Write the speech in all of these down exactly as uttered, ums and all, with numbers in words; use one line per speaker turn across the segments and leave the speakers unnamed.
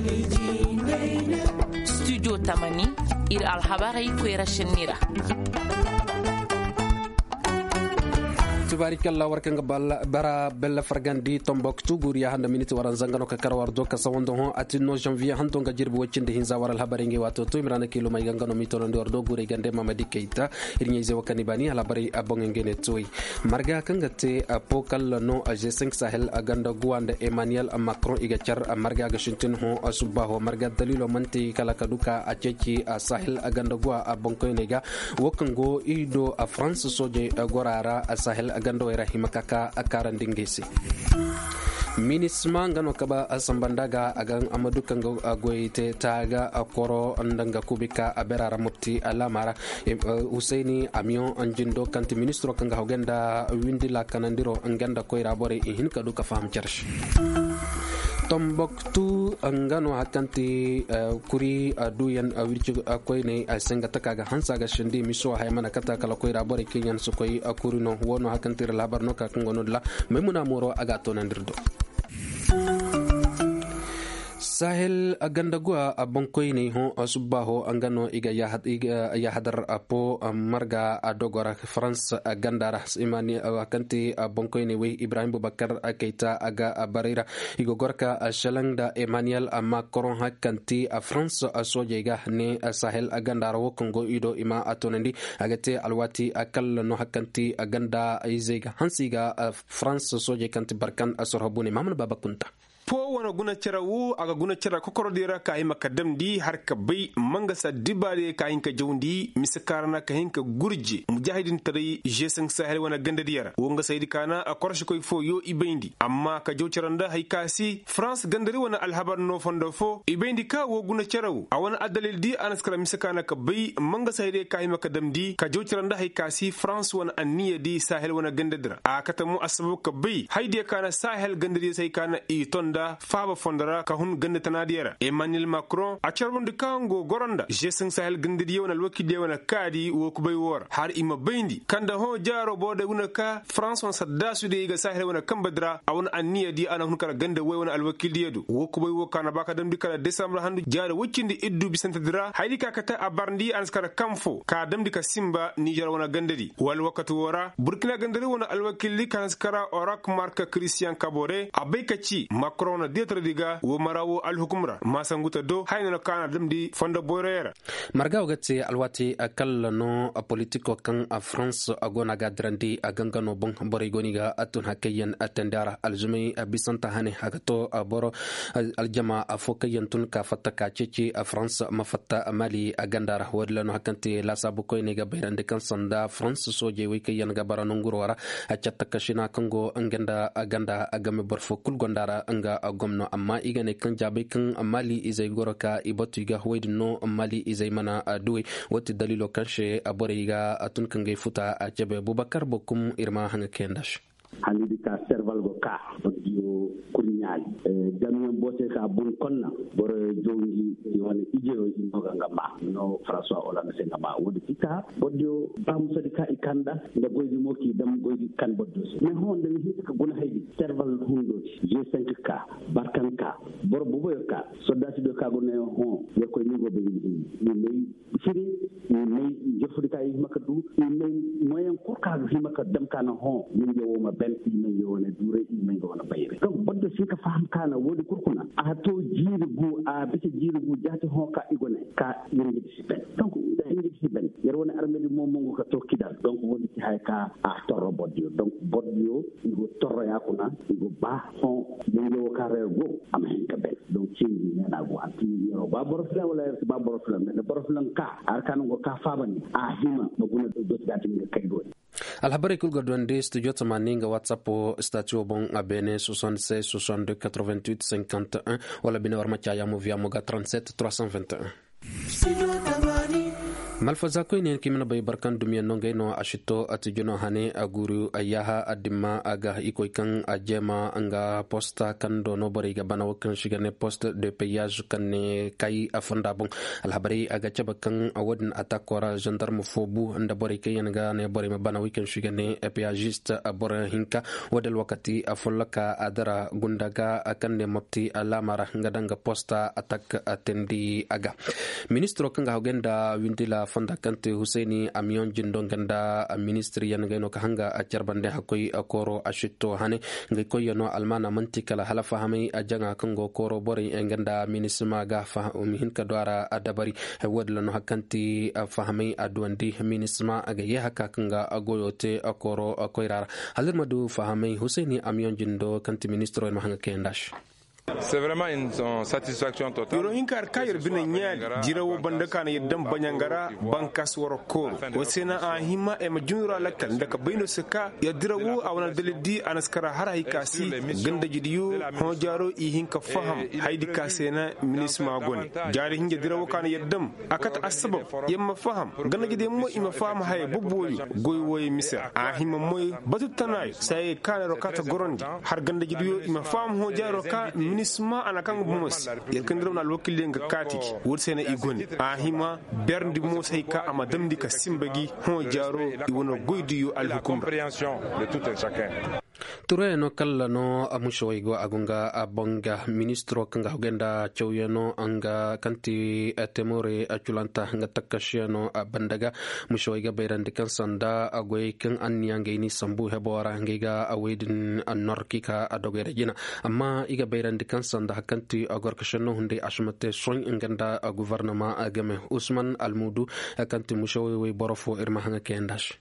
studio tamani ir alhabarai kwera shinira
tubarikalla warkanga bara bella fargandi tomboktu guriya handa miniti waran zangano ka karawar do ka sawondo ho atino janvier hanto nga jirbi woccinde hinza waral habaringe wato to imrana kilo may gangano mitono ndor do gure gande mamadi keita irnye ze wakani bani halabari abonge ngene toy marga kanga te apokal no G cinq sahel aganda guande Emmanuel Macron iga char marga ga shintin ho subaho marga dalilo manti kala kaduka acheki sahel aganda gua abonko nega wokango ido a France soje gorara sahel gando era himakaka akaran dingesi minisma ngano kaba asambandaga agan amadu kango agoite taga akoro andanga kubika aberara mupti alamara Usaini Amion anjindo kanti ministro kanga hogenda windila kanandiro anganda koira bore ihin kadu ka faham charsh Tomboktu angano hakanti kuri aduyan awirchu akoine asengata kaga hansaga shindi miso haymana kata kala koira bore kenyan sokoi akurino wono hakanti labar no ka ngono la memuna moro agato nandirdo Sahel agandagua abonkoini ho subaho angano iga yahad iga yahadar apo marga adogora France agandara imani akanti abonkoini we Ibrahim Boubacar Keita aga barira igogorka shalangda Emmanuel Macron hakanti France asojega ne Sahel agandara wo Congo ido ima atonendi agate alwati akal no hakanti aganda izega hansiga France soje kanti barkan asorhabuni mamna babakunta
po wana guna cara wu aga guna cara kokoro dira ka hima kadam di har ka bai manga sa dibare ka hinka jawndi misakarana ka hinka gurje mujahidin tare G cinq sahel wana ganda diyara wonga saydi kana a korshi koy fo yo ibendi amma ka jow caranda hay kasi France gandari wana alhabar no fondo fo ibendi ka wo guna cara wu a wana adalil di anaskara misakana ka bai manga saydi ka hima kadam di ka jow caranda hay kasi France wana anniya di sahel wana ganda dira a katamu asabu ka bai haydi kana sahel gandari sai kana iton da faba fondara ka hun ganda tanadiyara Emmanuel Macron a charbon de kango goronda G cinq sahel ganda diye wana alwaki diye wana kadi wo kubay wor har ima bayndi kanda ho jaro bode una ka France wan sadda su de ga sahel wana kambadra a wana anniya di ana hun kara ganda way wana alwaki diye do wo kubay wo kana baka dam dikala December handu jaro wuccindi iddu bisanta dira haydi ka kata a barndi anskara kamfo ka dam dika simba Niger wana ganda di wal wakatu wora Burkina gandari wana alwaki li kanskara orak marka Christian Kabore abekachi Macron na detra diga wo marawo alhukumra masanguta do hayna kana damdi fonda boyera
marga ogati alwati akal no politiko kan a France agona gadrandi agangano bon borigoniga atun hakayen atendara aljumi bisanta hane hagato aboro aljama afokayen tun ka fataka ceci a France mafatta mali agandara wadlano hakanti la sabu koyniga bayrande kan sanda France soje wikayen gabara nongurwara achatta kashina kango anganda aganda agame borfo kulgondara anga gomno amma igane kan jabe kan mali izai goroka ibatuiga hoydno mali izai mana duwe wati dalilo kanshe aboriga atun kan gai futa a jabe Boubacar Bokum irma hanga kendash
hanidi ka serval go ka dio kunyali jamian bote ka bun konna boro jongi woni ijero imoga ngamba no François Hollande se ngamba wodi tika bodio bam sadi ka ikanda nda goydi moki dam goydi kan boddo me honde ni hita gona haydi serval hundo G cinq ka barkan ka boro bubo ka soldati do ka gona ho yo ko ni go be ni ni firi ni ni jofudi ka yi makadu ni moyen ko ka fi makad dam kana ho ni yo ma ben ni yo ne dure ni go na bayre donc boddo si ka faham kana wodi kurkuna a to jiri gu a bisi jiri gu jati ho ka igone ka yiri ci ben donc da yiri ci ben yer wona armedi mom mo ko to kidal donc wodi ci hay ka a toro boddio donc boddio go toro yakuna go ba ho ni yo ka rego am hen ka ben donc ci ni na go anti yo ba borofla wala ba borofla mais borofla ka ar kan go ka fabani a hima ba guna do dati ni kay do
alhabari kul godwande studio tamaninga WhatsApp statut bon abene soixante-seize soixante-deux quatre-vingt-huit cinquante et un wala bina warma chaya mo via moga trente-sept trois cent vingt et un malfaza ko ne kimina bay barkan dumiya nonga no ashito atijuno hane aguru ayaha adima aga ikoy kan ajema anga posta kan do no bari ga bana wakan shigane poste de payage kan ne kai afanda bon alhabari aga chaba kan awadin atakora gendarme fobu anda bari kay yanga ne bari ma bana wakan shigane payagiste abora hinka wadal wakati afolaka adara gundaga akan ne mapti alamara ngadanga posta atak atendi aga ministro kan ga hogenda windila fonda kante Husseini amion jindo ganda ministri yan gaino ka hanga a charbande hakoy akoro ashito hane ngai koyono almana mantikala halafa hami ajanga kango koro bori enganda minisma ga fa umihin kadwara adabari wadlano hakanti fahami adwandi minisma aga ye haka kanga agoyote akoro akoirara halmadu fahami Husseini amion jindo kanti ministro en mahanga kendash.
C'est vraiment une satisfaction totale.
Yoro hinkar kayir bina nyaad jirawo bandaka na yedam banyangara bankas woro koro wasena a hima e majunura lakal ndaka bayno seka ya dirawo awana dalidi anaskara hara hikasi ganda jidiyo hojaro i hinka faham haidi kasena minisma goni jari hinja dirawo kana yedam akata asbab yamma faham ganda jidi mo ima faham hay bubboyi goy woy misir a hima moy batutanay say kana rokata gorondi har ganda jidiyo ima faham hojaro ka minisma anakan mos yerkandiro na lokile nga kati wursena igoni ahima berndi mosay ka amadamdi ka simbagi ho jaro iwono goydiyo al hukum
compréhension de tout un chacun.
Ture no kala no amusho igo agunga abonga ministro kanga hogenda chowyano anga kanti temore achulanta nga takashiano abandaga musho iga bayrandi kansanda agoy kan anyange ni sambu hebora ngiga awedin anorkika adogere jina amma iga bayrandi kansanda kanti agorkashano hunde ashmate soin nganda gouvernement agame Usman Almudu kanti musho we borofo irma hanga kendash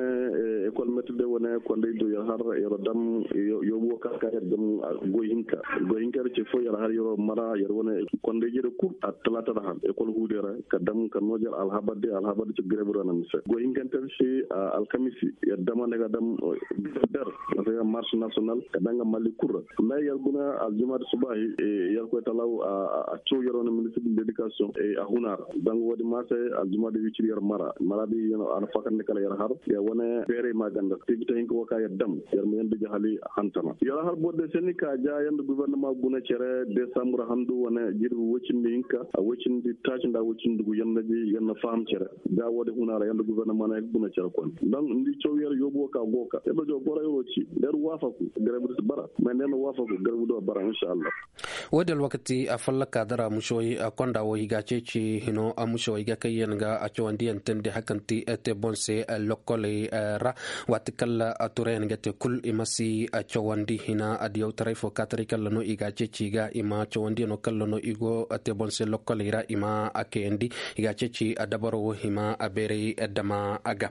école méthode wona ko ndey do har yoro dam yo bo ka ka dam goyinka goyinka ci fo yara har yoro mara yoro wona ko ndey jere ku atlata da han école hudera ka dam ka nojar al habade al habade ci grebe rona mise goyinka tel ci al kamisi ya dama ne ga dam der la marche national ka danga mali kurra mais yar guna al jumat subahi yar ko talaw a ci yoro na ministre de l'éducation et a hunar dang wodi marché al jumat de ci yar mara mara bi yano an fakan ne kala yar har ya wona bere maganda activité ko waka ya dam yar men de jahali hantana yara har bodde senika ja yanda gouvernement guna cere décembre handu wona jirbu wocindi hinka a wocindi tachinda wocindi gu yanda ji yanda fam cere ja wode hunara yanda gouvernement na guna cere kon donc ndi ciow yar yobo ka goka e do gora yoci der wafaku grebu bara men den wafaku grebu do bara inshallah
wadal wakati afallaka dara mushoyi akonda wo higaceci hino amushoyi ga kayenga a chawandi entende hakanti ete bonse lokole ra watikalla aturen gate kul imasi a chawandi hina adiyo tarifo katarikalla no igaceci ga ima chawandi no kallo no igo ate bonse lokole ra ima akendi igaceci adabaro hima abere edama aga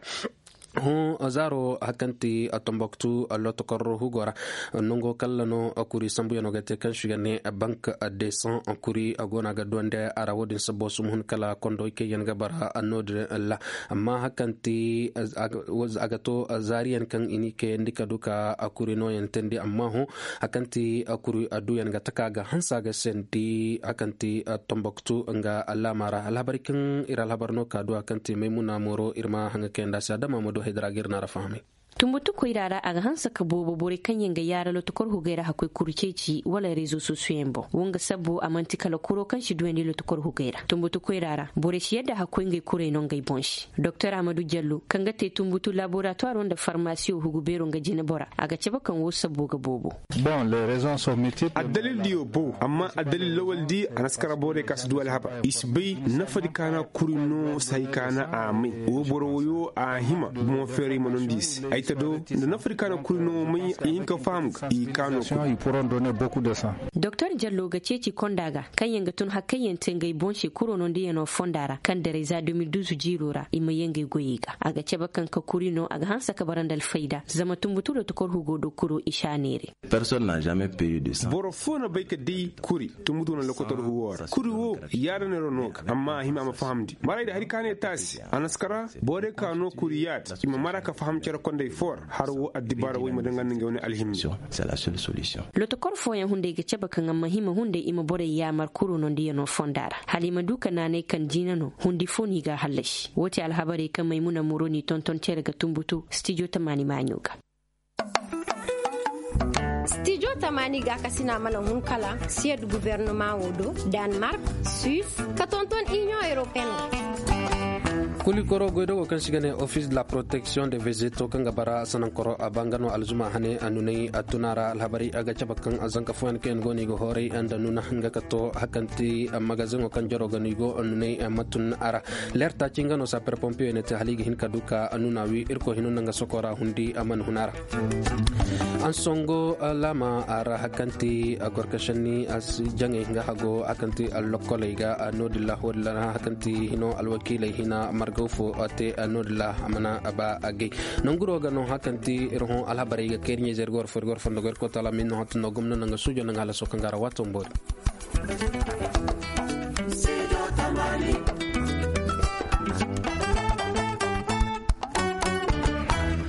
ho azaro hakanti atomboktu alotokoro hugora nongo kallano akuri sambu yano gate kan shigane bank de cent akuri agona ga donde arawodin sabo sumhun kala kondo ke yanga bara anodre la amma hakanti agato azarian kan ini ke ndika duka akuri no yentendi amma ho hakanti akuri adu yanga takaga hansa ga sendi hakanti atomboktu nga alamara alhabarikin ira alhabarno kadu hakanti maimuna moro irma hanga kenda sadama modo hedragir na rafahmi
tumbutu ko irara aga hansa ka bobo bore kanyanga yara lo tokor hugera hakoy kurceci wala rezo sosiyembo wonga sabu amanti kala kuro kan shi duwende lo tokor hugera tumbutu ko irara bore shi yadda hakoy ngai kure non ngai bonshi Dr Amadou Diallo kanga te tumbutu laboratoire on da pharmacie hugubero nga jina bora aga ceba kan wo sabu ga bobo
bon les raisons sont multiples
adalil diyo bo amma adalil lawal di anaskara bore kas duwal haba isbay nafadi kana kurino sai kana ami wo boro yo a hima mo feri monondis do de n'afrikana kurino mai yinka fam i kano
ils pourront donner beaucoup de sang.
Docteur Diallo ga ceci kondaga kan yanga tun hakkayen tengai bonshi kurono ndi no fondara kan da reza deux mille douze jirora ima yenge goyiga aga ceba kan ka kurino aga hansa ka barandal faida zama tumbutu do tokor hugo do kuro ishanere
personne n'a jamais payé de sang
borofona bayka di kuri tumudu na lokotor huwara kuri wo yara ne ronok amma hima ma fahamdi marai da harikane tasi anaskara bode kano kuriyat ima maraka fahamcere konde for har wo adibara wo madangan ngi woni alhimmi.
C'est la seule solution.
Lo to kor foyan hunde ga ceba kan amma hima hunde ima bore ya mar kuro non diya no fondara. Halima duka nane kan jina no hundi foni ga halashi. Wote alhabare kan maimuna muroni tonton tere ga tumbutu studio tamani manyuga.
Studio tamani ga kasina mana hunkala sied gouvernement wodo Denmark, Suisse, katonton Union Européenne.
Kuli koro goido kan sigane office de la protection des végétaux kan gabara sanan koro abangano alzuma hane anunai atunara alhabari aga chabakan azanka fuan ken goni go hore anda nuna hanga kato hakanti magazin kan joro gani go anunai matun ara lerta cingano sa per pompio ne haligi hin kaduka anuna wi irko hinun nga sokora hundi aman hunara ansongo lama ara hakanti agorkashani as jange nga hago akanti allokolega anodilla hodla hakanti hino alwakile hina gofo ate anodla amana aba agi nonguro gano hakanti irhon alhabari ga kernye zergor for gor fondo gor ko tala min no hatno gomno nga sujo nga la sokangara watombo.